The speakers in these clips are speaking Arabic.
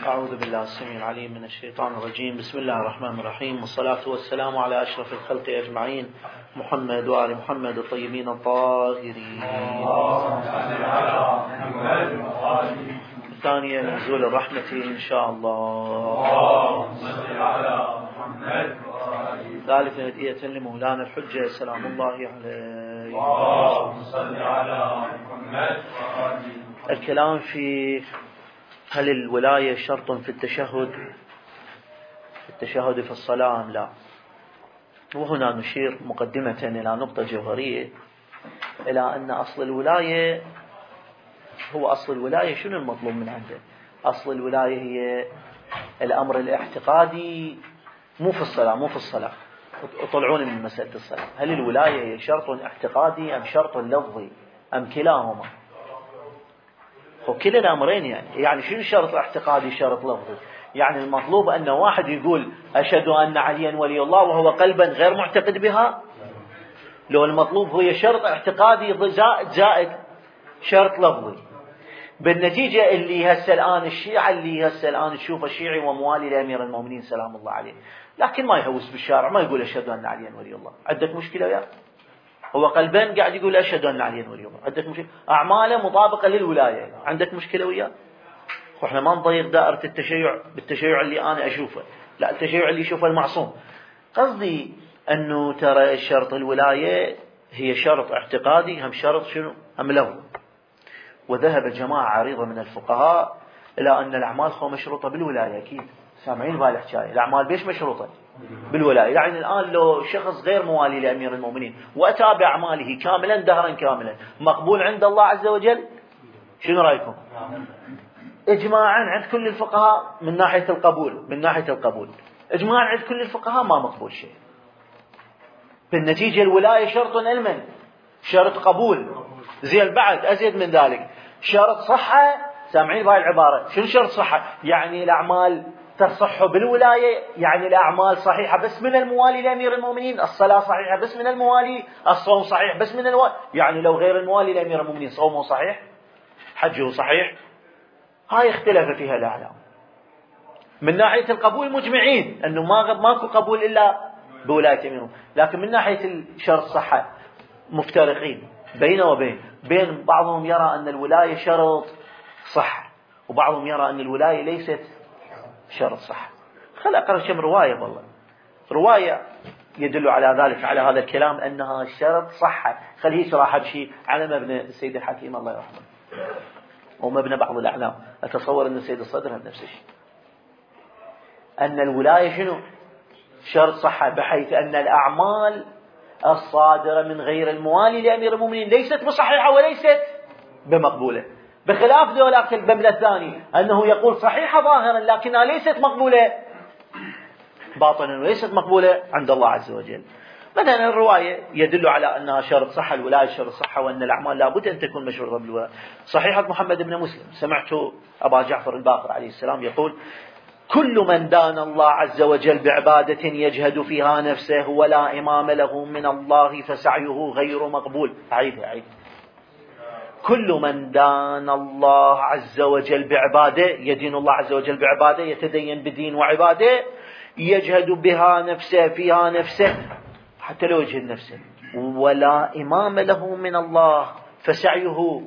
أعوذ بالله السميع العليم من الشيطان الرجيم. بسم الله الرحمن الرحيم، والصلاة والسلام على أشرف الخلق أجمعين، محمد وآل محمد الطيبين الطاهرين. الثانية نزول الرحمة إن شاء الله. ثالثا هدية لمولانا الحجة سلام الله عليه. الكلام في هل الولاية شرط في التشهد في الصلاة أم لا؟ وهنا نشير مقدمة إلى نقطة جوهرية، إلى أن أصل الولاية هو أصل الولاية. شنو المطلوب من عنده؟ أصل الولاية هي الأمر الاعتقادي، مو في الصلاة. اطلعون من مسألة الصلاة. هل الولاية هي شرط اعتقادي أم شرط لفظي أم كلاهما؟ وكلا الأمرين يعني شنو شرط اعتقادي شرط لفظي؟ يعني المطلوب أن واحد يقول أشهد أن عليا ولي الله وهو قلبا غير معتقد بها. لو المطلوب هو شرط اعتقادي زائد شرط لفظي، بالنتيجة اللي هسه الآن الشيعة اللي هسه الآن تشوف الشيعي وموالي لأمير المؤمنين سلام الله عليه، لكن ما يهوس بالشارع ما يقول أشهد أن عليا ولي الله. عندك مشكلة وياه؟ هو قلبين قاعد يقول أشهد أن عليا ولي الله. عندك مشكلة؟ أعماله مطابقة للولاية. عندك مشكلة وياه؟ وإحنا ما نضيق دائرة التشيع بالتشيع اللي أنا أشوفه، لا، التشيع اللي يشوفه المعصوم. قصدي أنه ترى شرط الولاية هي شرط اعتقادي هم شرط شنو؟ هم لفظ. وذهب جماعة عريضة من الفقهاء إلى أن الأعمال خو مشروطة بالولاية. أكيد سامعين بهالحكاية، الأعمال بيش مشروطة؟ بالولاية. يعني الآن لو شخص غير موالي لأمير المؤمنين وأتى بأعماله كاملا دهرا كاملا، مقبول عند الله عز وجل؟ شنو رأيكم؟ إجماعا عند كل الفقهاء من ناحية القبول، إجماعا عند كل الفقهاء ما مقبول شيء. بالنتيجة الولاية شرط علما، شرط قبول، زين بعد أزيد من ذلك شرط صحة. سامعين بهاي العبارة؟ شنو شرط صحة؟ يعني الأعمال تصح بالولاية، يعني الأعمال صحيحة بس من الموالي لأمير المؤمنين، الصلاة صحيحة بس من الموالي، الصوم صحيح بس من يعني لو غير الموالي لأمير المؤمنين صومه صحيح، حجه صحيح. هاي اختلف فيها الأعلام. من ناحية القبول مجمعين أنه ماكو قبول إلا بولاية أمير، لكن من ناحية الشرط صحة مفترقين بين وبين. بين بعضهم يرى أن الولاية شرط صح، وبعضهم يرى أن الولاية ليست شرط صح. خل أقرأ كم رواية، والله رواية يدل على ذلك، على هذا الكلام أنها شرط صحة. خليه يشرح بشيء على مبنى السيد الحكيم الله يرحمه ومبنى بعض الأعلام. أتصور أن السيد الصدر هم نفس الشيء، أن الولاية شنو؟ شرط صحة، بحيث أن الأعمال الصادرة من غير الموالي لأمير المؤمنين ليست بصحيحة وليست بمقبولة، بخلاف ذولاك المبنى الثاني أنه يقول صحيحة ظاهرا لكنها ليست مقبولة باطنا وليست مقبولة عند الله عز وجل. مثلا الرواية يدل على أنها شرط صحة، الولاية شرط صحة، وأن الأعمال لابد أن تكون مشروطة بالولاية. صحيحة محمد بن مسلم، سمعت أبا جعفر الباقر عليه السلام يقول: كل من دان الله عز وجل بعبادة يجهد فيها نفسه ولا إمام له من الله فسعيه غير مقبول. عيد. كل من دان الله عز وجل بعبادة، يدين الله عز وجل بعبادة، يتدين بدين وعبادة، يجهد بها نفسه فيها نفسه حتى لو يجهد نفسه، ولا إمام له من الله فسعيه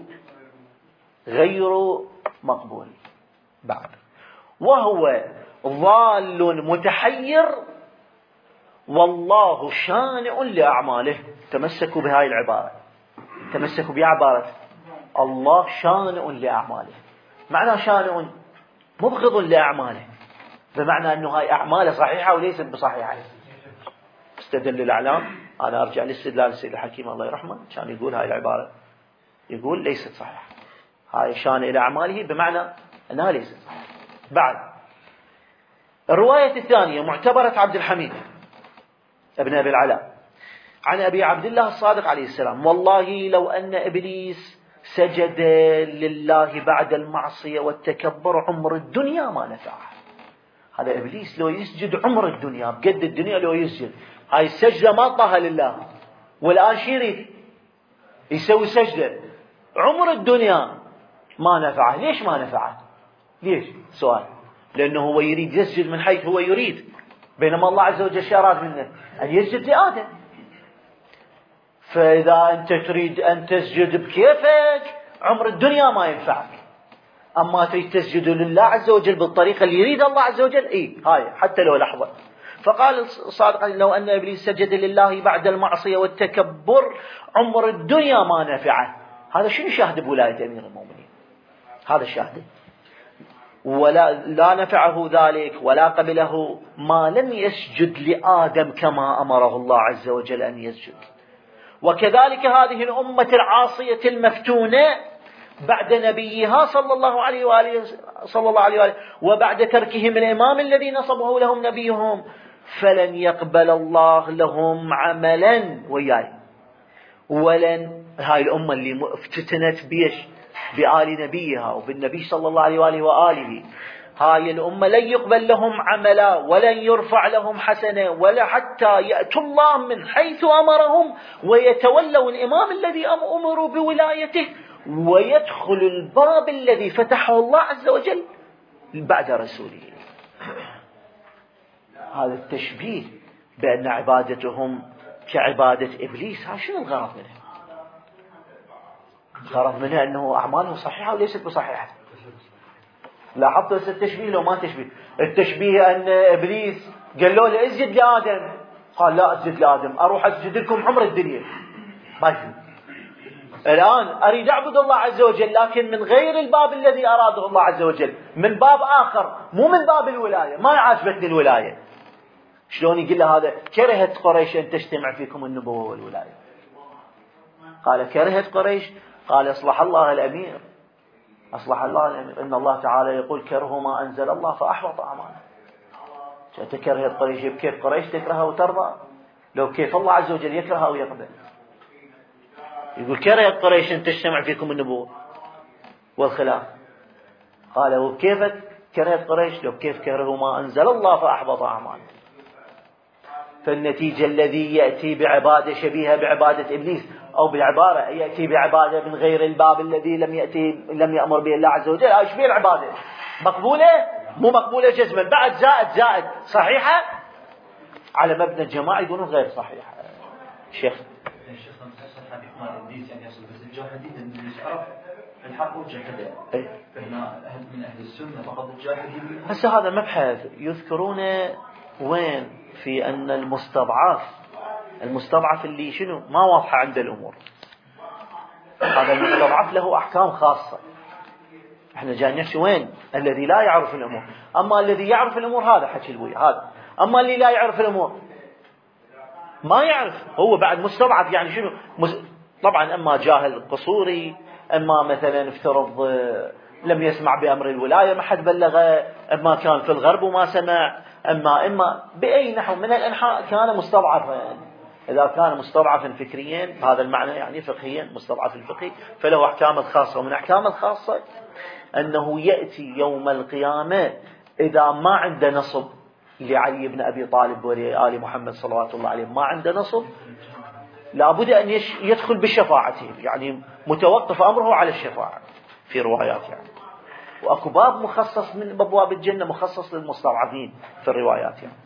غير مقبول بعد، وهو ضال متحير والله شانئ لأعماله. تمسكوا بهاي العبارة، تمسكوا بعبارة الله شانئ لأعماله. معنى شانئ مبغض لأعماله، بمعنى أنه هاي أعماله صحيحة وليست بصحيحة. استدل الأعلام، أنا أرجع لاستدلال السيد الحكيم الله يرحمه، كان يقول هاي العبارة، يقول ليست صحيحة، هاي شان إلى أعماله بمعنى أنها ليست صحيحة. بعد الرواية الثانية معتبرة عبد الحميد ابن أبي العلاء عن أبي عبد الله الصادق عليه السلام: والله لو أن إبليس سجد لله بعد المعصية والتكبر عمر الدنيا ما نفعه. هذا إبليس لو يسجد عمر الدنيا بقد الدنيا، لو يسجد هاي السجدة ما طاها لله، والآن شيري يسوي سجدة عمر الدنيا ما نفعه. ليش ما نفعه؟ ليش؟ سؤال. لأنه هو يريد يسجد من حيث هو يريد، بينما الله عز وجل أراد منه أن يسجد لآدم. فإذا أنت تريد أن تسجد بكيفك عمر الدنيا ما ينفعك، أما تريد تسجد لله عز وجل بالطريقة اللي يريد الله عز وجل، هاي حتى لو لحظة. فقال الصادق لو أن إبليس سجد لله بعد المعصية والتكبر عمر الدنيا ما نفعه. هذا شنو شاهد بولاية أمير المؤمنين؟ هذا شاهد. لا نفعه ذلك ولا قبله ما لم يسجد لآدم كما أمره الله عز وجل أن يسجد. وكذلك هذه الأمة العاصية المفتونة بعد نبيها صلى الله عليه وآله وبعد تركهم الإمام الذي نصبه لهم نبيهم، فلن يقبل الله لهم عملا وياي. هاي الأمة اللي افتتنت بيش بآل نبيها وبالنبي صلى الله عليه وآله، هاي الأمة لن يقبل لهم عملا ولن يرفع لهم حسنة، ولا حتى يأتوا الله من حيث أمرهم ويتولوا الإمام الذي أمروا بولايته ويدخل الباب الذي فتحه الله عز وجل بعد رسوله. هذا التشبيه بأن عبادتهم كعبادة إبليس، ها شنو الغرض منه؟ الغرض منه أنه أعمالهم صحيحة وليست بصحيحة. لاحظت بس التشبيه لو ما تشبيه؟ التشبيه أن إبليس قال له اسجد لآدم، قال لا أسجد لآدم، أروح أسجد لكم عمر الدنيا. ما يفهم. الآن أريد أعبد الله عز وجل لكن من غير الباب الذي أراده الله عز وجل، من باب آخر، مو من باب الولاية. ما عجبتني الولاية. شلون يقول له هذا؟ كرهت قريش أن تجتمع فيكم النبوة والولاية. قال كرهت قريش، قال أصلح الله الأمير، أصلح الله الأمير. إن الله تعالى يقول كرهوا ما أنزل الله فأحبط أعماله. كرهت قريش، كيف قريش تكرهها وترضى؟ لو كيف الله عز وجل يكرهها ويقبل. يقول كرهت قريش أن تجتمع فيكم النبوة والخلاف. قال وكيف كرهت قريش؟ لو كيف كرهوا ما أنزل الله فأحبط أعماله. فالنتيجة الذي يأتي بعبادة شبيهة بعبادة إبليس، أو بالعبارة يأتي بعبادة من غير الباب الذي لم يأمر به الله عز وجل، ايش بيه العبادة؟ مقبولة؟ مو مقبولة جزما، بعد زائد صحيحة على مبنى الجماعة يقولون غير صحيحة. شيخ إبليس يعني يصل بس الجاهدين إبليس عرف الحق وجحده، فهنا من أهل السنة فقط الجاهدين. هسه هذا مبحث يذكرون وين في أن المستضعف اللي شنو ما واضحة عند الأمور، هذا المستضعف له أحكام خاصة. احنا جاي نحكي وين الذي لا يعرف الأمور، أما الذي يعرف الأمور هذا حكي البوي هذا، أما اللي لا يعرف الأمور ما يعرف، هو بعد مستضعف. يعني شنو طبعا أما جاهل قصوري، أما مثلا افترض لم يسمع بأمر الولاية ما حد بلغه، أما كان في الغرب وما سمع، أما بأي نحو من الأنحاء كان مستضعفا. يعني إذا كان مستضعفا فكريا هذا المعنى يعني فقهيا مستضعف الفقهي، فله أحكام الخاصة. ومن أحكام الخاصة أنه يأتي يوم القيامة إذا ما عنده نصب لعلي بن أبي طالب ولآل محمد صلوات الله عليه، ما عنده نصب، لابد أن يدخل بشفاعته، يعني متوقف أمره على الشفاعة في روايات يعني. وأكو باب مخصص من أبواب الجنة مخصص للمستضعفين في الروايات يعني.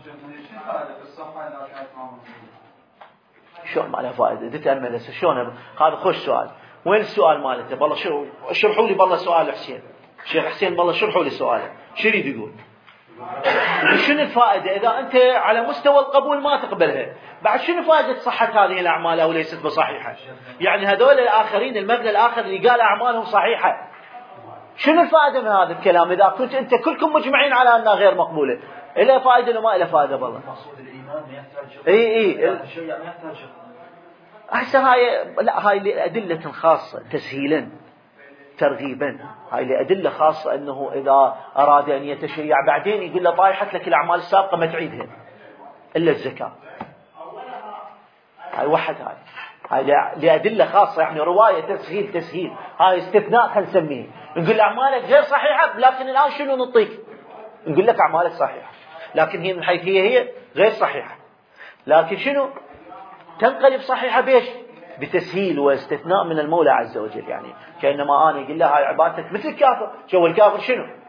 شو ما له فائدة تتأمل هسه شلون هذا خوش سؤال. وين السؤال مالته؟ بالله شو شرحوا لي بالله سؤال حسين، شيخ حسين بالله شرحوا لي سؤاله شو يريد يقول؟ شنو الفائدة إذا أنت على مستوى القبول ما تقبلها؟ بعد شنو فائدة صحة هذه الأعمال أو ليست بصحيحة؟ يعني هذول الآخرين المبنى الآخر اللي قال أعمالهم صحيحة، شنو الفائدة من هذا الكلام إذا كنت أنت كلكم مجمعين على أنها غير مقبولة؟ إلا فائدة ولا ما إلا فائدة بالله؟ هسه هاي لأدلة خاصة تسهيلا ترغيبا، هاي لأدلة خاصة أنه إذا أراد أن يتشيع بعدين يقول له طايحت لك الأعمال السابقة ما تعيدها إلا الزكاة. هاي واحد هاي لأدلة خاصة، يعني رواية تسهيل هاي استثناء خلينا نسميه. نقول أعمالك غير صحيحة لكن الآن شنو نعطيك؟ نقول لك أعمالك صحيحة لكن هي من حيث هي غير صحيحة، لكن شنو تنقلب صحيحة بيش؟ بتسهيل واستثناء من المولى عز وجل. يعني كأنما أنا يقول له هاي عبادتك مثل الكافر. شو الكافر شنو؟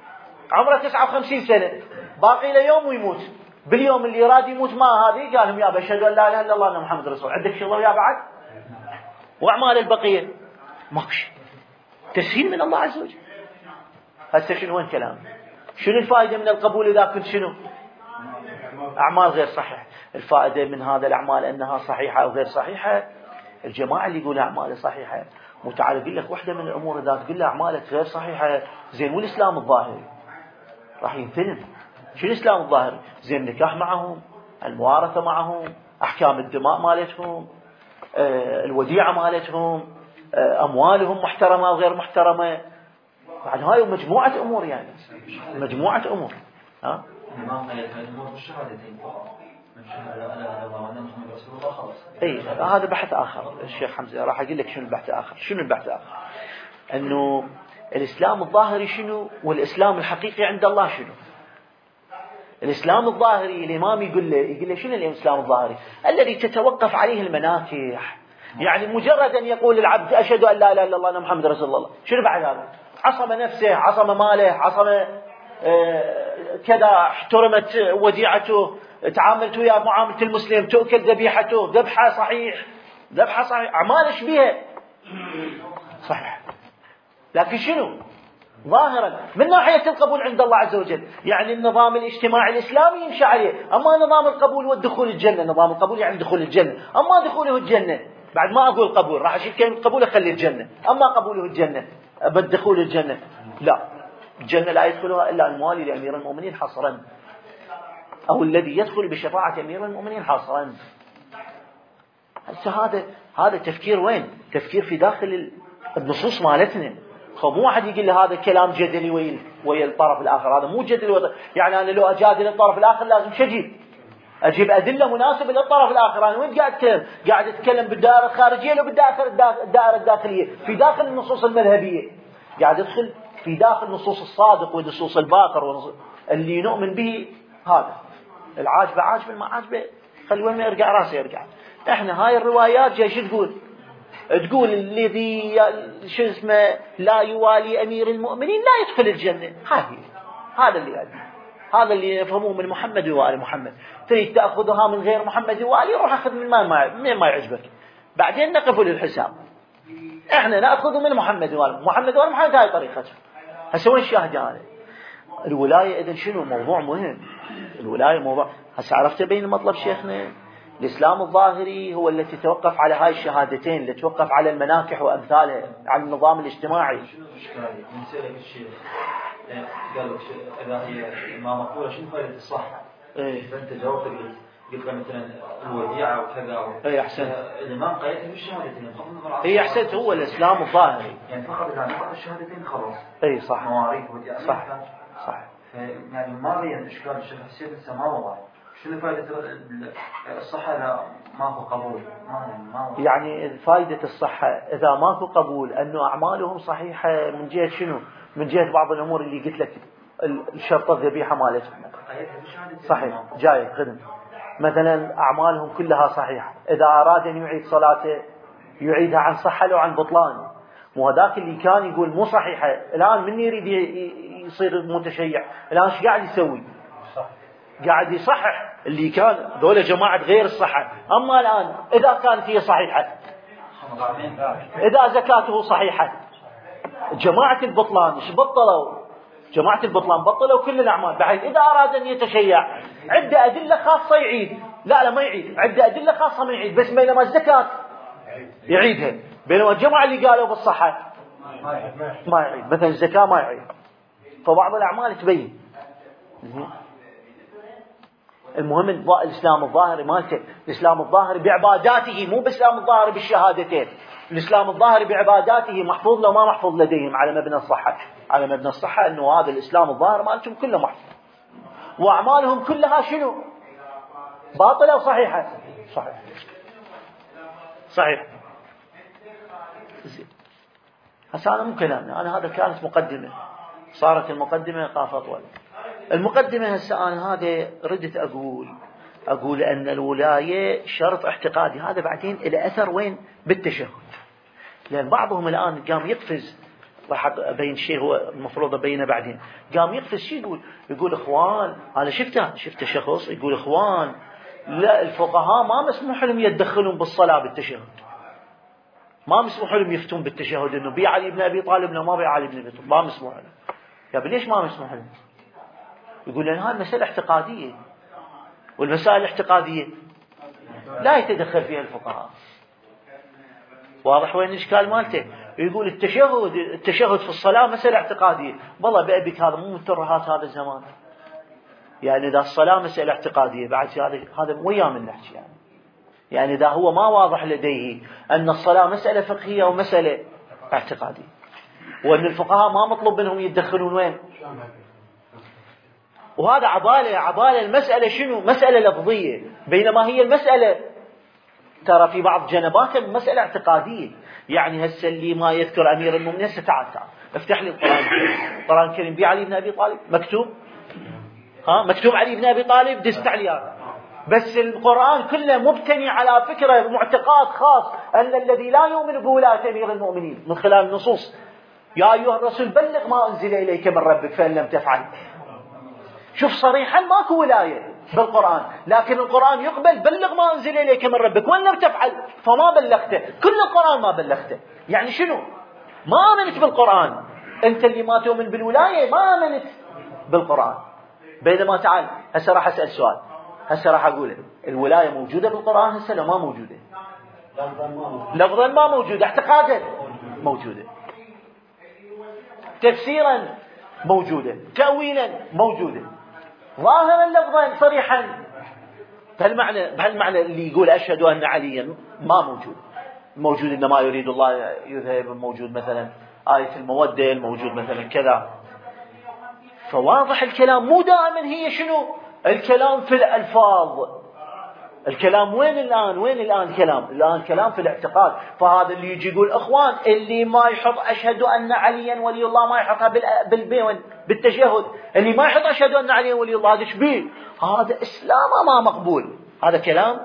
عمره 59 سنة، باقي له يوم ويموت. باليوم اللي يراد يموت ما هذه قال لهم يا أشهد أن لا إله إلا الله وأن محمد رسول الله. عندك شغله يا بعد؟ وأعمال البقية ماكو شيء، تسهيل من الله عز وجل. هسه شنو وين كلام؟ شنو الفائدة من القبول إذا كنت شنو؟ أعمال غير صحيحة. الفائدة من هذا الأعمال أنها صحيحة أو غير صحيحة. الجماعة اللي يقول أعمال صحيحة وتعال أقول لك واحدة من الأمور إذا تقول له أعمالك غير صحيحة، زين والإسلام الظاهري راح ينثنم. شو الإسلام الظاهري؟ زين النكاح معهم، الموارثة معهم، أحكام الدماء مالتهم، الوديعة مالتهم، أموالهم محترمة أو غير محترمة. بعد هاي مجموعة أمور، يعني مجموعة أمور. ها؟ الإمام قال الأمور بالشهادتين، من شهد لا إله إلا الله وأن محمد رسول الله خلاص. إيه هذا بحث آخر. الشيخ حمزة راح أقول لك شنو البحث الآخر. شنو البحث الآخر؟ أنه الإسلام الظاهري شنو والإسلام الحقيقي عند الله شنو. الإسلام الظاهري الإمام يقول له شنو الإسلام الظاهري؟ الذي تتوقف عليه المناكح. يعني مجرد أن يقول العبد أشهد أن لا إله إلا الله وأن محمد رسول الله، شنو بعد هذا؟ عصم نفسه، عصم ماله، عصم كذا، احترمت وديعته، تعاملت وياه معاملة المسلم، تؤكل ذبيحته، ذبحة صحيح، ذبحة صحيح، أعمال شبيهة صحيح. لكن شنو؟ ظاهرا من ناحية القبول عند الله عز وجل، يعني النظام الاجتماعي الإسلامي يمشي عليه. أما نظام القبول والدخول الجنة، نظام القبول يعني دخول الجنة، أما دخوله الجنة بعد ما أقول قبول راح أشيل كلمة قبول أخلي الجنة، أما قبوله الجنة بدخول الجنة لا، الجنة لا يدخلها إلا الموالي لأمير المؤمنين حصرا، أو الذي يدخل بشفاعة أمير المؤمنين حصرا. هذا تفكير وين؟ تفكير في داخل النصوص مالتنا. مو واحد يقول له هذا كلام جدلي ويا الطرف الآخر، هذا مو جدلي. يعني أنا لو أجادل الطرف الآخر لازم أجيب أدلة مناسبة للطرف الآخر. أنا وين قاعد أتكلم؟ قاعد أتكلم بالدائرة الخارجية لو بالدائرة الداخلية، في داخل النصوص المذهبية قاعد أدخل في داخل نصوص الصادق ونصوص الباقر اللي نؤمن به. هذا العاجبة عاجبة، ما عاجبة خلي وين ما يرجع راسه يرجع. احنا هاي الروايات جاي شو تقول الذي شو اسمه لا يوالي أمير المؤمنين لا يدخل الجنة. هذا اللي قال، هذا اللي يفهموه من محمد وآل محمد. تريد تأخذها من غير محمد وآله روح أخذ من ما يعجبك، بعدين نقف للحساب. احنا نأخذ من محمد وآل محمد هاي طريقته. هسه وين الشاهد هذا؟ الولاية إذن شنو؟ موضوع مهم. الولاية موضوع. هسه عرفت بين المطلب شيخنا؟ الإسلام الظاهري هو التي توقف على هاي الشهادتين، اللي توقف على المناكح وأمثالها، على النظام الاجتماعي. شنو الإشكالية؟ من سألك الشيخ قال لك إذا هي ما مقولة شنو فائدة الصحة؟ فأنت جاوبت قلت مثلا الوديعة وكذا. أحسنت. الإمام قيدها بالشهادتين. أحسنت. هو الإسلام الظاهري. يعني فقط إذا نطق الشهادتين خلاص. صح. مواريث وديعة. صح. يعني ما بين إشكال الشيخ السيد لسه ما وضع. شنو فائدة الصحة إذا ماكو قبول؟ يعني فائدة الصحة إذا ماكو قبول أنه أعمالهم صحيحة من جهة شنو؟ من جهة بعض الأمور اللي قلت لك، الشرط الذبيحة مالتهم صحيح جاي خدم. مثلا أعمالهم كلها صحيحة، إذا أراد أن يعيد صلاته يعيدها عن صحة لو عن بطلان. مو هذاك اللي كان يقول مو صحيحة الآن من يريد يصير متشيع الآن ايش قاعد يسوي؟ قاعد يصحح اللي كان ذولا جماعة غير الصحة. أما الآن إذا كانت هي صحيحة، إذا زكاته صحيحة، جماعة البطلان إيش بطلوا؟ جماعة البطلان بطلوا كل الأعمال، بحيث إذا أراد أن يتشيع عدة أدلة خاصة يعيد. لا ما يعيد، عدة أدلة خاصة ما يعيد، بس بينما الزكاة يعيدها، بينما الجماعة اللي قالوا بالصحة ما يعيد. مثلا الزكاة ما يعيد، فبعض الأعمال تبين. المهم الإسلام الظاهري مالته، الإسلام الظاهري بعباداته، مو بالإسلام الظاهري بالشهادتين. الإسلام الظاهري بعباداته محفوظ لو ما محفوظ لديهم على مبنى الصحة. على مبنى الصحة أنه هذا الإسلام الظاهر مالتهم كله محفوظ، وأعمالهم كلها شنو؟ باطلة وصحيحة. صحيح. هسه أنا مو كلامنا، أنا هذا كانت مقدمة، صارت المقدمة قاف أطول. المقدمة هسه أنا هذا ردت أقول أن الولاية شرط اعتقادي، هذا بعدين إلى أثر وين؟ بالتشهد. لأن بعضهم الآن قام يقفز راح أبين شيء هو المفروض أبينه بعدين. قام يقفز شيء يقول إخوان، أنا شفته شخص يقول إخوان لا، الفقهاء ما مسموح لهم يتدخلون بالصلاة بالتشهد، ما مسموح لهم يفتون بالتشهد إنه بي علي بن أبي طالب لا ما بي علي بن أبي طالب، ما مسموح لهم. يا ليش ما مسموح لهم؟ يقول لأن هاي مسألة اعتقادية، والمسائل الاعتقادية لا يتدخل فيها الفقهاء. واضح وين الإشكال مالته؟ يقول التشهد في الصلاة مسألة اعتقادية. والله بأبيك هذا مو من ترهات هذا الزمان، يعني إذا الصلاة مسألة اعتقادية بعد هذا وياه من نحكي يعني إذا هو ما واضح لديه أن الصلاة مسألة فقهية ومسألة اعتقادية، وأن الفقهاء ما مطلوب منهم يتدخلون وين. وهذا عبالة المسألة شنو؟ مسألة لفظية، بينما هي المسألة ترى في بعض جنباتها مسألة اعتقادية. يعني هسه اللي ما يذكر أمير المؤمنين تعال افتح لي القرآن الكريم بي علي بن أبي طالب مكتوب، مكتوب علي بن أبي طالب دست عليه، بس القرآن كله مبتني على فكرة معتقاد خاص أن الذي لا يؤمن بولاية أمير المؤمنين من خلال النصوص يا أيها الرسول بلغ ما أنزل إليك من ربك فإن لم تفعل. شوف صريحا ماكو ولاية بالقرآن، لكن القرآن يقبل بلغ ما أنزل إليك من ربك وإن لم تفعل فما بلغته. كل القرآن ما بلغته، يعني شنو؟ ما آمنت بالقرآن. أنت اللي ما تؤمن بالولاية ما آمنت بالقرآن. بينما تعال هسه راح أسأل سؤال، هسه راح أقول الولاية موجودة بالقرآن هسه لو ما موجودة؟ لفظا ما موجودة، اعتقادا موجودة، تفسيرا موجودة، تأويلا موجودة، ظاهرا لفظا صريحا. بهالمعنى اللي يقول أشهد أن عليا ما موجود إنما يريد الله يذهب، موجود مثلا آية المودة، الموجود مثلا كذا. فواضح الكلام مو دائما هي شنو الكلام في الألفاظ. الكلام وين الآن الكلام في الاعتقاد. فهذا اللي يجي يقول إخوان اللي ما يحط أشهد أن عليا ولي الله ما يحطها بالتشهد، اللي ما يحط أشهد أن عليا ولي الله هذا شبيه؟ هذا إسلام ما مقبول. هذا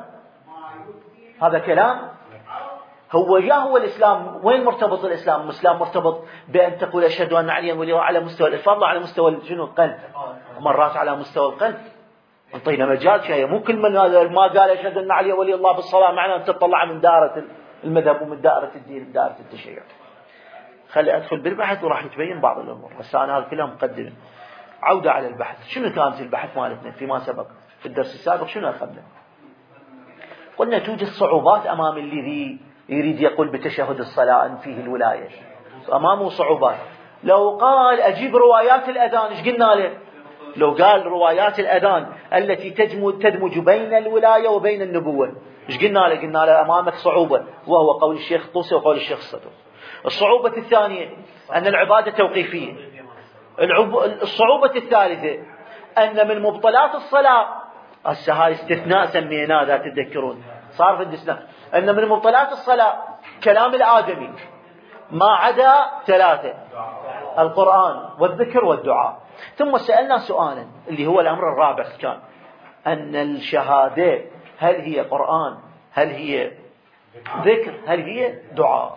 كلام هو الإسلام. وين مرتبط الإسلام؟ الإسلام مرتبط بأن تقول أشهد أن عليا ولي الله على مستوى الألفاظ، على مستوى شنو القلب، مرات على مستوى القلب. انطينا مجال شيء، مو كل من ما قال أشهد أن علي ولي الله بالصلاة معناه أن تطلع من دائرة المذهب ومن دائرة الدين من دائرة التشيع. خلي أدخل بالبحث وراح يتبين بعض الأمور. بس أنا هذا كلام مقدمة. عودة على البحث. شنو كانت البحث مالتنا فيما سبق في الدرس السابق؟ شنو أخذنا؟ قلنا توجد صعوبات أمام اللي يريد يقول بتشهد الصلاة أن فيه الولاية، أمامه صعوبات. لو قال أجيب روايات الأذان إيش قلنا له؟ لو قال روايات الأذان التي تدمج بين الولاية وبين النبوة إيش قلنا له؟ قلنا له أمامك صعوبة، وهو قول الشيخ طوسي وقول الشيخ الصدوق. الصعوبة الثانية أن العبادة توقيفية. الصعوبة الثالثة أن من مبطلات الصلاة، هسه هاي استثناء سميناه ذا تتذكرون، صار في الاستثناء، أن من مبطلات الصلاة كلام الآدمي ما عدا 3: القرآن والذكر والدعاء. ثم سألنا سؤالا اللي هو الأمر الرابع، كان أن الشهادة هل هي قرآن، هل هي ذكر، هل هي دعاء؟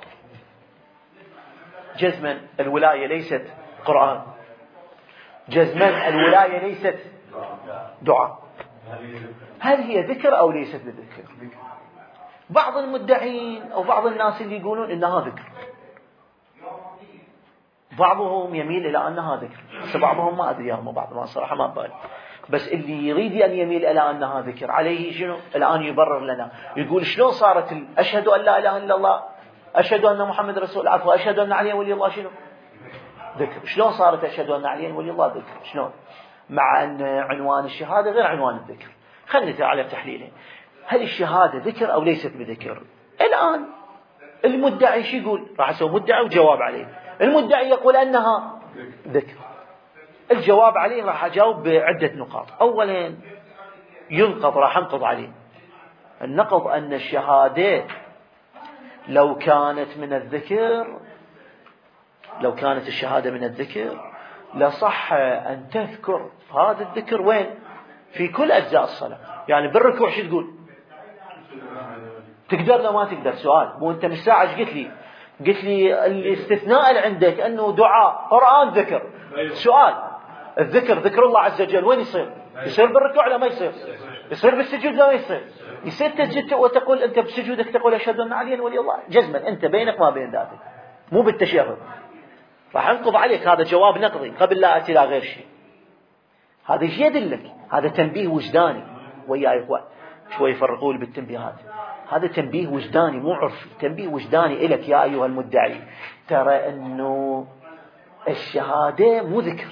جزما الولاية ليست قرآن، جزما الولاية ليست دعاء. هل هي ذكر أو ليست بذكر؟ بعض المدعين أو بعض الناس اللي يقولون إنها ذكر، بعضهم يميل إلى أنها ذكر، بعضهم ما أدري هم بعض ما صراحة ما بالي. بس اللي يريد أن يميل إلى أنها ذكر عليه شنو؟ الآن يبرر لنا، يقول شلون صارت أشهد أن لا إله إلا الله، أشهد أن محمد رسول الله، عفوا أشهد أن علي ولي الله شنو؟ ذكر. شلون صارت أشهد أن علي ولي الله ذكر؟ شلون؟ مع أن عنوان الشهادة غير عنوان الذكر. خلينا على تحليله. هل الشهادة ذكر أو ليست بذكر؟ الآن المدعي شو يقول؟ راح أسوي مدعي وجواب عليه. المدعي يقول أنها ذكر، الجواب عليه راح أجاوب بعدة نقاط. أولا راح أنقض عليه. النقض أن الشهادة لو كانت من الذكر، لو كانت الشهادة من الذكر لصح أن تذكر هذا الذكر وين؟ في كل أجزاء الصلاة. يعني بالركوع شو تقول؟ تقدر لو ما تقدر؟ سؤال، مو أنت من ساعة قلت لي قلت لي الاستثناء اللي عندك أنه دعاء قرآن ذكر. سؤال، الذكر ذكر الله عز وجل وين يصير؟ يصير بالركوع لا ما يصير؟ يصير بالسجود لا ما يصير؟ يصير تسجد وتقول أنت بسجودك تقول أشهد أن عليا ولي الله جزما، أنت بينك ما بين ذاتك مو بالتشهد. راح أنقض عليك، هذا جواب نقضي قبل لا أتي إلى غير شيء. هذا ايش يدلك؟ هذا تنبيه وجداني. ويا إخوان شوي يفرقوا لي بالتنبيهات. هذا تنبيه وجداني مو عرفي، تنبيه وجداني إلك يا أيها المدعي. ترى أنه الشهادة مو ذكر،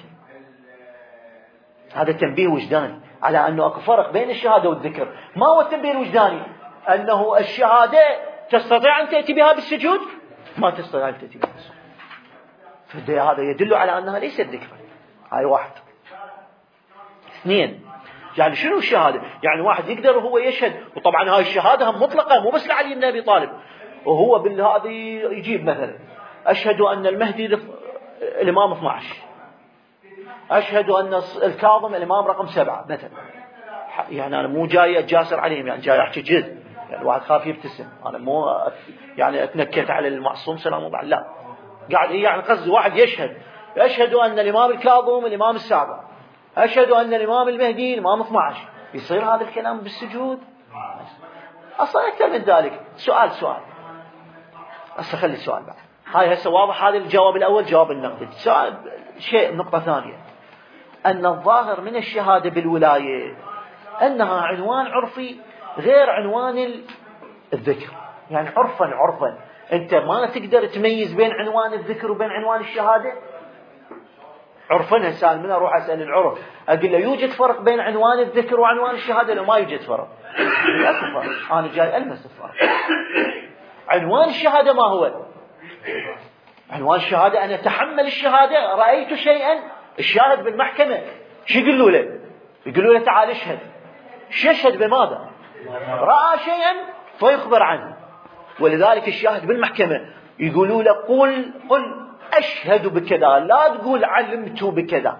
هذا تنبيه وجداني على أنه أكو فرق بين الشهادة والذكر. ما هو التنبيه الوجداني؟ أنه الشهادة تستطيع أن تأتي بها بالسجود، ما تستطيع أن تأتي بها بالسجود. فهذا يدل على أنها ليست ذكرا. هاي واحد. اثنين، يعني شنو الشهادة؟ يعني واحد يقدر وهو يشهد، وطبعا هاي الشهادة هم مطلقة مو بس لعلي بن أبي طالب، وهو بالهذه يجيب مثلا أشهد أن المهدي الإمام 12، أشهد أن الكاظم الإمام رقم 7 مثلا. يعني أنا مو جاي أتجاسر عليهم، يعني جاي أحكي جد، يعني واحد خاف يبتسم، أنا مو يعني أتنكت على المعصوم سلام الله، لا قاعد يعني قصدي واحد يشهد، أشهد أن الإمام الكاظم الإمام 7، أشهد أن الإمام المهدي الإمام 12. يصير هذا الكلام بالسجود؟ أصلا أكثر من ذلك. سؤال خلي السؤال بعد. هاي هسه واضح، هذا الجواب الأول جواب النقد. سؤال شيء نقطة ثانية، أن الظاهر من الشهادة بالولاية أنها عنوان عرفي غير عنوان الذكر. يعني عرفا أنت ما تقدر تميز بين عنوان الذكر وبين عنوان الشهادة. عرفا إنسان من أروح أسأل العرف أقول له يوجد فرق بين عنوان الذكر وعنوان الشهادة؟ لو ما يوجد فرق. أنا جاي ألمس الفرق. عنوان الشهادة ما هو؟ عنوان الشهادة أنا أتحمل الشهادة، رأيت شيئا. الشاهد بالمحكمة شو يقولوا له؟ يقولوا له تعال اشهد. يشهد بماذا؟ رأى شيئا فيخبر عنه. ولذلك الشاهد بالمحكمة يقولوا له قل أشهد بكذا، لا تقول علمت بكذا.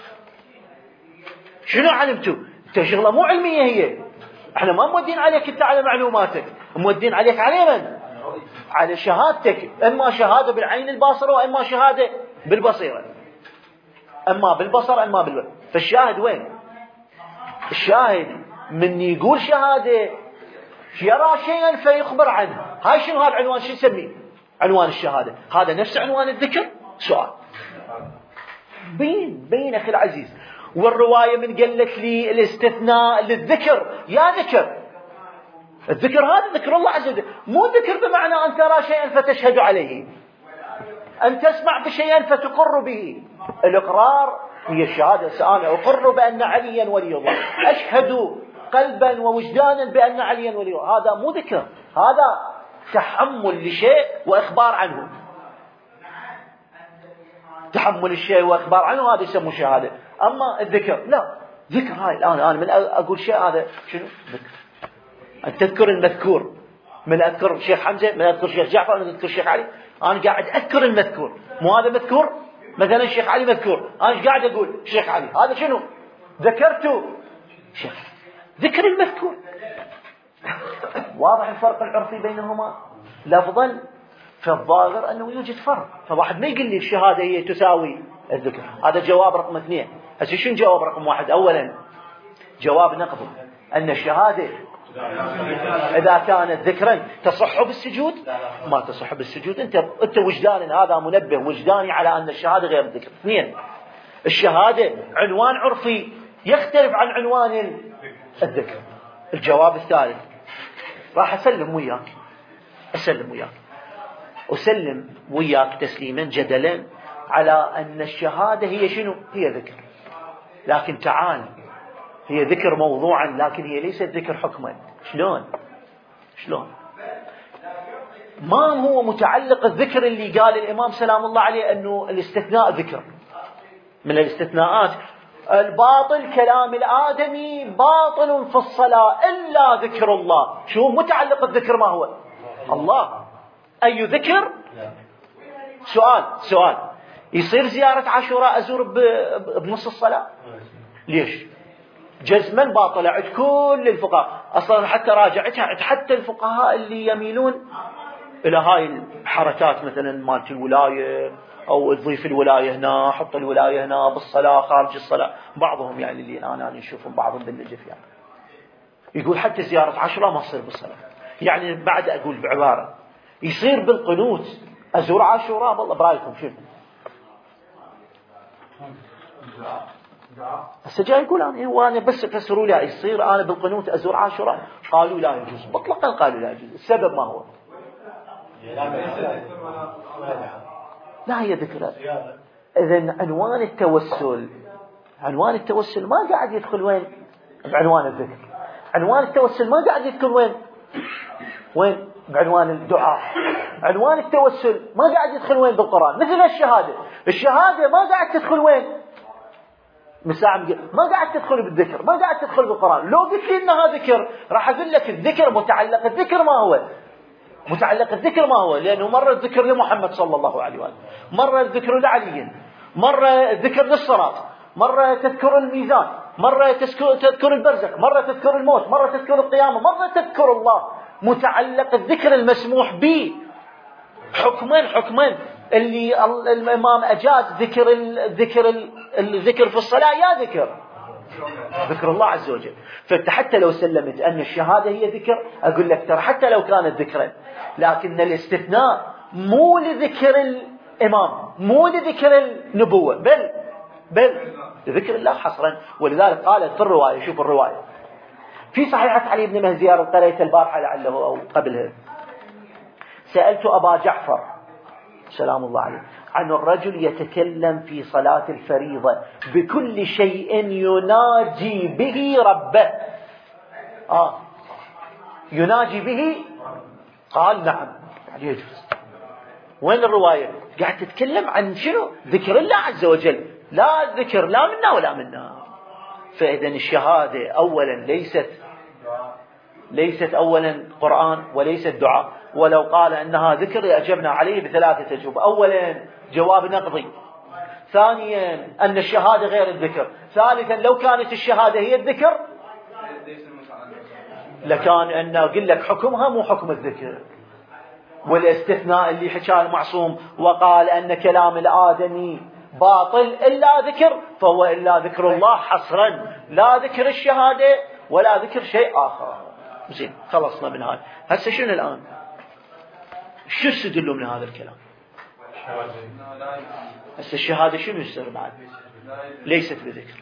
شنو علمت؟ انت شغلة مو علمية هي. احنا ما مودين عليك انت على معلوماتك، مودين عليك على من؟ على شهادتك. اما شهادة بالعين الباصرة واما شهادة بالبصيرة، اما بالبصر اما بالبصر. فالشاهد وين؟ الشاهد من يقول شهادة يرى شيئا فيخبر عنه. هاي شنو هذا العنوان؟ شو نسميه؟ عنوان الشهادة. هذا نفس عنوان الذكر؟ سؤال. بين أخي العزيز. والرواية من قالت لي الاستثناء للذكر، يا ذكر الذكر هذا ذكر الله عز وجل، مو ذكر بمعنى أن ترى شيئا فتشهد عليه، أن تسمع بشيئا فتقر به. الإقرار هي الشهادة. أنا أقر بأن عليا ولي الله، أشهد قلبا ووجدانا بأن عليا ولي الله. هذا مو ذكر، هذا تحمل لشيء وإخبار عنه. تحمل الشيء وإخبار عنه هذا يسمى شهادة. أما الذكر لا، ذكر هاي الآن أنا من أقول شيء هذا شنو ذكر؟ أن تذكر المذكور. من أذكر شيخ حمزة، من أذكر شيخ جعفر، من أذكر شيخ علي. أنا قاعد أذكر المذكور، مو هذا مذكور. مثلا الشيخ علي مذكور، أنا قاعد أقول شيخ علي، هذا شنو؟ ذكرته شيخ، ذكر المذكور. واضح الفرق العرفي بينهما لفظا. فالظاهر أنه يوجد فرق. فواحد ما يقول لي الشهادة هي تساوي الذكر. هذا جواب رقم 2. هسه شنو جواب رقم 1؟ أولا جواب نقضي، أن الشهادة إذا كانت ذكرا تصح بالسجود؟ ما تصح بالسجود. أنت وجدان، هذا منبه وجداني على أن الشهادة غير الذكر. 2، الشهادة عنوان عرفي يختلف عن عنوان الذكر. الجواب الثالث راح أسلم وياك تسليما جدلا على أن الشهادة هي شنو؟ هي ذكر. لكن تعال، هي ذكر موضوعا لكن هي ليست ذكر حكما. شلون؟ ما هو متعلق الذكر اللي قال الإمام سلام الله عليه أنه الاستثناء ذكر؟ من الاستثناءات الباطل كلام الآدمي باطل في الصلاة إلا ذكر الله. شو متعلق الذكر؟ ما هو؟ الله. أي ذكر؟ سؤال يصير زيارة عاشوراء أزور بنص الصلاة؟ ليش؟ جزما باطل عند كل الفقهاء. أصلا حتى راجعتها، حتى الفقهاء اللي يميلون إلى هاي الحركات مثلا مالت الولاية، أو تضيف الولاية هنا، حط الولاية هنا بالصلاة خارج الصلاة. بعضهم يعني اللي أنا نشوفهم بعضهم بالنجف يعني يقول حتى زيارة عاشوراء ما تصير بالصلاة. يعني بعد أقول بعبارة يصير بالقنوت أزور عاشوراء، والله برأيكم شنو؟ هسه جاي يقول أنا بس فسروا لي يصير أنا بالقنوت أزور عاشوراء. قالوا لا يجوز مطلقا، قالوا لا يجوز. السبب ما هو؟ لا هي ذكرى. إذن عنوان التوسل ما قاعد يدخل وين؟ بعنوان الذكر. عنوان التوسل ما قاعد يدخل وين؟ بعنوان الدعاء. عنوان التوسل ما قاعد يدخل وين؟ بالقرآن. مثل الشهادة ما قاعد تدخل وين؟ ما قاعد تدخل بالذكر، ما قاعد تدخل بالقرآن. لو قلت لي إنها ذكر راح أقول لك الذكر متعلق الذكر ما هو؟ متعلق الذكر ما هو؟ لأنه مرة الذكر لمحمد صلى الله عليه وآله، مرة الذكر لعلي، مرة الذكر للصراط، مرة تذكر الميزان، مرة تذكر البرزخ، مرة تذكر الموت، مرة تذكر القيامة، مرة تذكر الله. متعلق الذكر المسموح به حكمين اللي الإمام أجاز الذكر في الصلاة يا ذكر الله عز وجل. فأنت حتى لو سلمت أن الشهادة هي ذكر، أقول لك ترى حتى لو كانت ذكرا، لكن الاستثناء مو لذكر الإمام، مو لذكر النبوة، بل لذكر الله حصرا. ولذلك قالت في الرواية، شوف الرواية في صحيحة علي بن مهزيار قريت البارحة لعله أو قبلها، سألت أبا جعفر سلام الله عليه عن الرجل يتكلم في صلاة الفريضة بكل شيء يناجي به ربه. يناجي به؟ قال نعم يجوز. وين الرواية؟ قاعد تتكلم عن شنو؟ ذكر الله عز وجل، لا ذكر لا منا ولا منا. فإذا الشهادة أولا ليست أولا قرآن وليست دعاء. ولو قال أنها ذكر لأجبنا عليه بثلاثة أجوبة. أولا جواب نقضي، ثانيا أن الشهادة غير الذكر، ثالثا لو كانت الشهادة هي الذكر لكان أن أقول لك حكمها مو حكم الذكر. والاستثناء اللي حكى المعصوم وقال أن كلام الآدمي باطل إلا ذكر، فهو إلا ذكر الله حصرا، لا ذكر الشهادة ولا ذكر شيء آخر. زين خلصنا من هذا. هسه شنو الآن؟ شو استدلوا من هذا الكلام؟ هسه الشهادة شنو يصير بعد؟ ليست بذكر،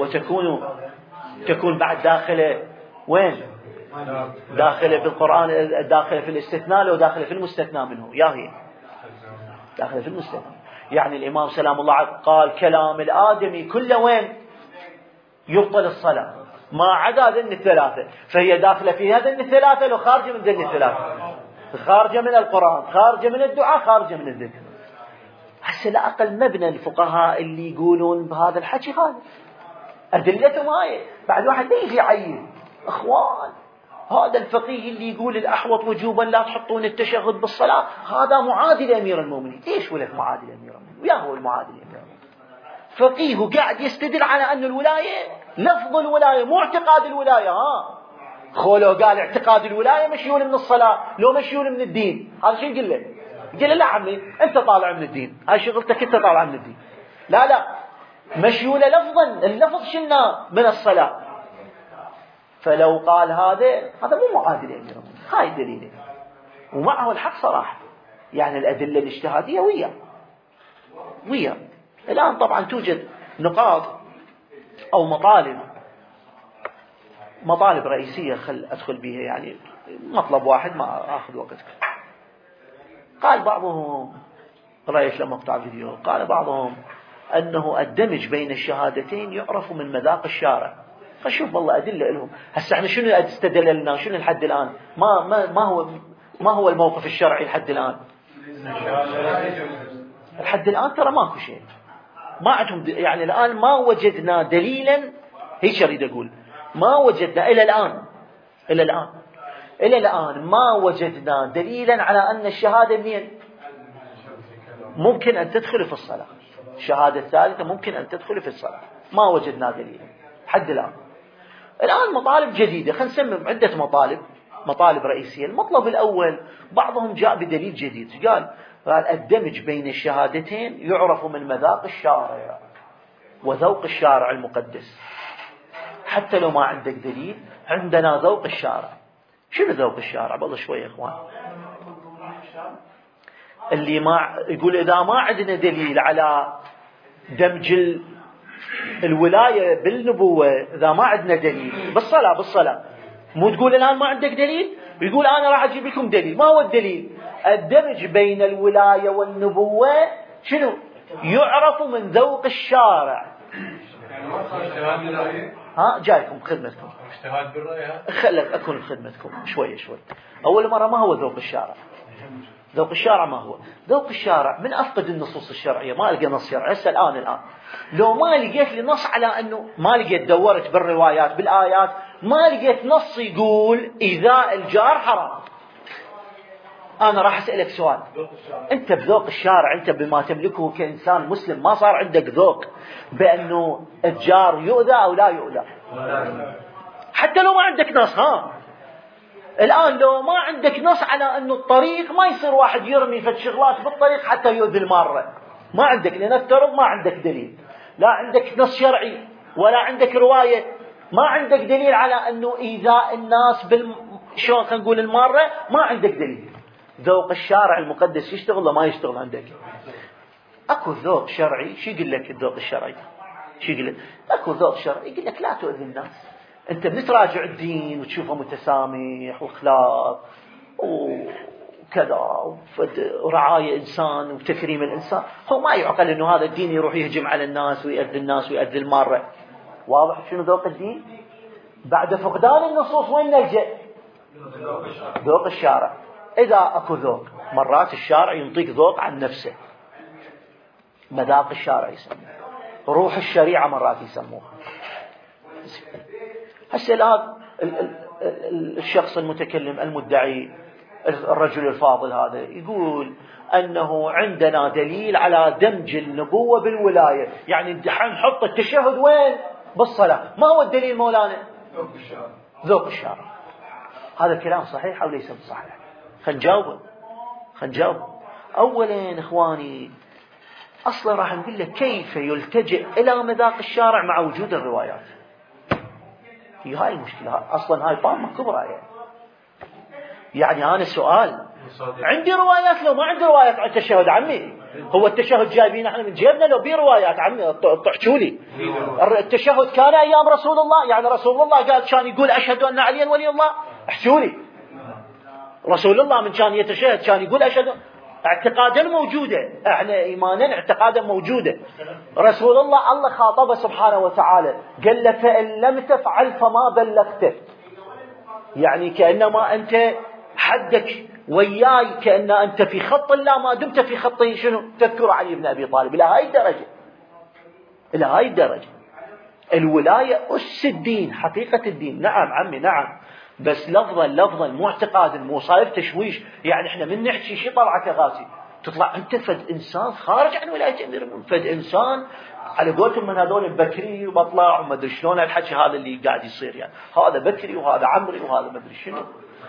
تكون بعد داخله وين؟ داخله بالقرآن، داخله في الاستثناء، لو داخله في المستثنى منه، يا هي داخله في المستثنى. يعني الإمام سلام الله عليه قال كلام الآدمي كله وين؟ يبطل الصلاة ما عدا ذن الثلاثة، فهي داخلة في هذين الثلاثة لو خارجة من ذن الثلاثة، خارجة من القرآن، خارجة من الدعاء، خارجة من الذكر. هسه لا أقل مبنى الفقهاء اللي يقولون بهذا الحكي هذا أدلتهم هاي. بعد واحد ما يجي يعين أخوان، هذا الفقيه اللي يقول الأحوط وجوبا لا تحطون التشهد بالصلاة هذا معادل أمير المؤمنين. ليش ولك معادل أمير المؤمنين؟ ويا هو المعادل أمير المؤمنين فقيه قاعد يستدل على أن الولاية لفظ الولاية مو اعتقاد الولاية. لو قال اعتقاد الولاية مشيول من الصلاة، لو مشيول من الدين، هذا شو يقول له؟ يقول له لا عمي أنت طالع من الدين، هاي شغلتك أنت طالع من الدين. لا مشيول لفظا، اللفظ شلنا من الصلاة. فلو قال هذا مو معادل أمير المؤمنين. هاي دليله ومعه الحق صراحة. يعني الأدلة الاجتهادية ويا الآن طبعا توجد نقاط أو مطالب رئيسية أدخل بها، يعني مطلب واحد ما أخذ وقتك. قال بعضهم، رأيت لما اقطع فيديو، قال بعضهم أنه الدمج بين الشهادتين يعرف من مذاق الشارع. فشوف والله أدلة لهم. هسه احنا شنو استدل لنا؟ شنو الحد الآن؟ ما هو الموقف الشرعي الحد الآن؟ الحد الآن ترى ماكو شيء، ما عندهم يعني الآن ما وجدنا دليلا. هيك أريد أقول ما وجدنا إلى الآن ما وجدنا دليلا على أن الشهادة منين ممكن أن تدخل في الصلاة. الشهادة الثالثة ممكن أن تدخل في الصلاة، ما وجدنا دليلا حد الآن. مطالب جديدة، خلينا نسمي عدة مطالب مطالب رئيسية. المطلب الأول بعضهم جاء بدليل جديد، قال الدمج بين الشهادتين يعرف من مذاق الشارع وذوق الشارع المقدس. حتى لو ما عندك دليل عندنا ذوق الشارع. شنو ذوق الشارع؟ والله شوية إخوان، اللي ما يقول إذا ما عندنا دليل على دمج الولاية بالنبوة، إذا ما عندنا دليل بالصلاة مو تقول الآن ما عندك دليل، يقول أنا راح أجيب لكم دليل. ما هو الدليل؟ الدمج بين الولاية والنبوة شنو؟ يعرف من ذوق الشارع. جايكم بخدمتكم، خلك أكون بخدمتكم شوية. أول مرة ما هو ذوق الشارع. ذوق الشارع ما هو؟ ذوق الشارع من أفقد النصوص الشرعية، ما ألقى نص شرعي. هسه الآن لو ما لقيت لي نص على أنه، ما لقيت، دورت بالروايات بالآيات ما لقيت نص يقول إيذاء الجار حرام، أنا راح أسألك سؤال. أنت بذوق الشارع، أنت بما تملكه كإنسان مسلم، ما صار عندك ذوق بأنه الجار يؤذى أو لا يؤذى؟ حتى لو ما عندك نص. الآن لو ما عندك نص على أنه الطريق ما يصير واحد يرمي فد شغلات بالطريق حتى يؤذي المارة، ما عندك، لنفترض ما عندك دليل، لا عندك نص شرعي ولا عندك رواية، ما عندك دليل على أنه إيذاء الناس شلون خلينا نقول المارة، ما عندك دليل. ذوق الشارع المقدس يشتغل ولا ما يشتغل عندك؟ أكو ذوق شرعي. شو يقول لك الذوق الشرعي؟ شو يقول لك؟ أكو ذوق شرعي يقول لك لا تؤذي الناس. أنت بتراجع الدين وتشوفه متسامح وأخلاق وكذا ورعاية إنسان وتكريم الإنسان، هو ما يعقل أنه هذا الدين يروح يهجم على الناس ويؤذي الناس ويؤذي المارة. واضح شنو ذوق الدين؟ بعد فقدان النصوص وين نلجأ؟ ذوق الشارع. إذا أكو ذوق، مرات الشارع ينطيك ذوق عن نفسه، مذاق الشارع يسموه، روح الشريعة مرات يسموها. هسه الآن الشخص المتكلم المدعي الرجل الفاضل هذا يقول أنه عندنا دليل على دمج النبوة بالولاية، يعني نحط التشهد وين؟ بالصلاة. ما هو الدليل مولانا؟ ذوق الشارع. هذا الكلام صحيح أو ليس بصحيح؟ خلينا نجاوب. أولا إخواني، أصلا راح نقول لك كيف يلتجئ إلى مذاق الشارع مع وجود الروايات. هي هاي المشكلة أصلا، هاي طامة كبرى. يعني أنا سؤال، عندي روايات لو ما عندي روايات عن التشهد عمي؟ هو التشهد جايبين احنا من جيبنا لو بيه روايات عمي؟ طحشوا لي. التشهد كان أيام رسول الله، يعني رسول الله قال كان يقول أشهد أن عليا ولي الله؟ احشوا لي. رسول الله من كان يتشهد كان يقول أشهد، اعتقادا موجودة، احنا ايمانا اعتقادا موجودة. رسول الله خاطبه سبحانه وتعالى قال له فإن لم تفعل فما بلغته، يعني كأنما أنت حدك وياي، كأن أنت في خط الله ما دمت في خطه. شنو تذكر علي بن أبي طالب؟ إلى هاي الدرجة الولاية أس الدين، حقيقة الدين. نعم عمي نعم، بس لفظا مو اعتقاد، مو صاير تشويش. يعني احنا من نحكي شي طلعة غازي، تطلع انت فد انسان خارج عن ولاية امير المؤمنين، فد انسان على قولتهم من هذول بكري وبطلع وما ادري شلون الحكي هذا اللي قاعد يصير، يعني هذا بكري وهذا عمري وهذا ما ادري شنو.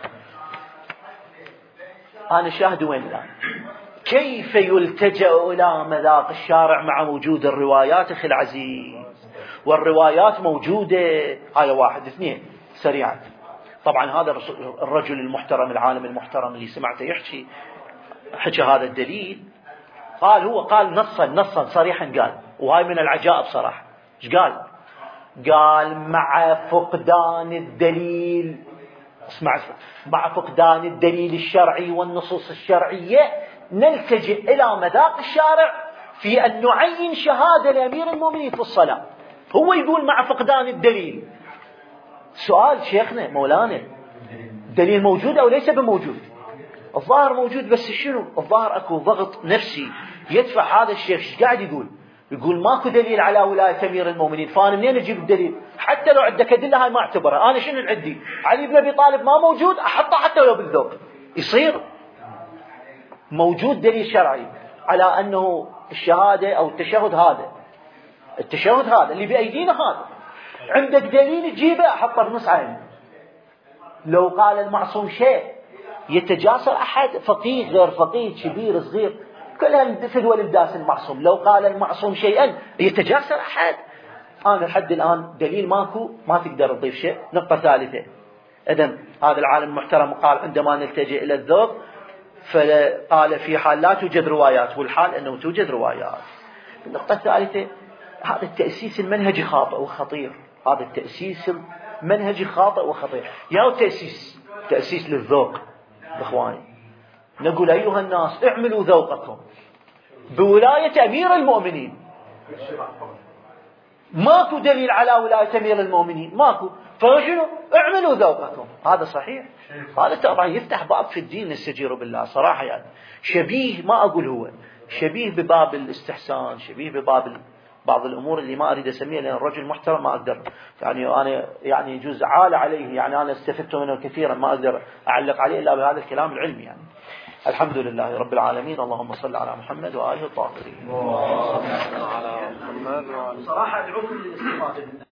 انا شاهد وين الان؟ كيف يلتجأ الى مذاق الشارع مع وجود الروايات اخي العزيز؟ والروايات موجودة. هاي واحد. اثنين سريعا، طبعا هذا الرجل المحترم العالم المحترم اللي سمعته حكى هذا الدليل، هو قال نصا صريحا، قال وهاي من العجائب صراحة. ايش قال؟ مع فقدان الدليل، اسمع مع فقدان الدليل الشرعي والنصوص الشرعية نلتجئ إلى مذاق الشارع في أن نعين شهادة لأمير المؤمنين في الصلاة. هو يقول مع فقدان الدليل. سؤال شيخنا مولانا، دليل موجود أو ليس بموجود؟ الظاهر موجود، بس شنو الظاهر؟ أكو ضغط نفسي يدفع هذا الشيخ. ايش قاعد يقول ماكو دليل على ولاية أمير المؤمنين، فأنا منين أجيب الدليل؟ حتى لو عندك أدلة هاي ما اعتبرها. أنا شنو عندي؟ علي بن أبي طالب ما موجود، أحطه حتى لو بالذوق يصير موجود دليل شرعي على أنه الشهادة أو التشهد هذا اللي بأيدينا هذا، عندك دليل تجيبه أحطه بنص عين. لو قال المعصوم شيء يتجاسر أحد، فقيه غير فقيه، كبير صغير، كلها فدوى لبداس المعصوم. لو قال المعصوم شيئا يتجاسر أحد. أنا لحد الآن دليل ماكو، ما تقدر تضيف شيء. نقطة ثالثة، إذن هذا العالم المحترم قال عندما نلتجئ إلى الذوق فقال في حال لا توجد روايات، والحال أنه توجد روايات. النقطة الثالثة، هذا التأسيس المنهجي خاطئ وخطير. هذا التأسيس المنهجي خاطئ وخطير. يا تأسيس للذوق إخواني، نقول أيها الناس اعملوا ذوقكم بولاية أمير المؤمنين. ماكو دليل على ولاية أمير المؤمنين، ماكو، فشنو اعملوا ذوقكم. هذا صحيح، هذا طبعا يفتح باب في الدين نستجير بالله صراحة. يعني شبيه، ما أقول هو شبيه بباب الاستحسان، شبيه بباب بعض الأمور اللي ما أريد أسميها، لأن الرجل محترم ما أقدر يعني أنا يعني يجوز عال عليه، يعني أنا استفدت منه كثيرا، ما أقدر أعلق عليه إلا بهذا الكلام العلمي. يعني الحمد لله رب العالمين. اللهم صل على محمد وآله الطاهرين. صراحة أدعوكم للاستفادة.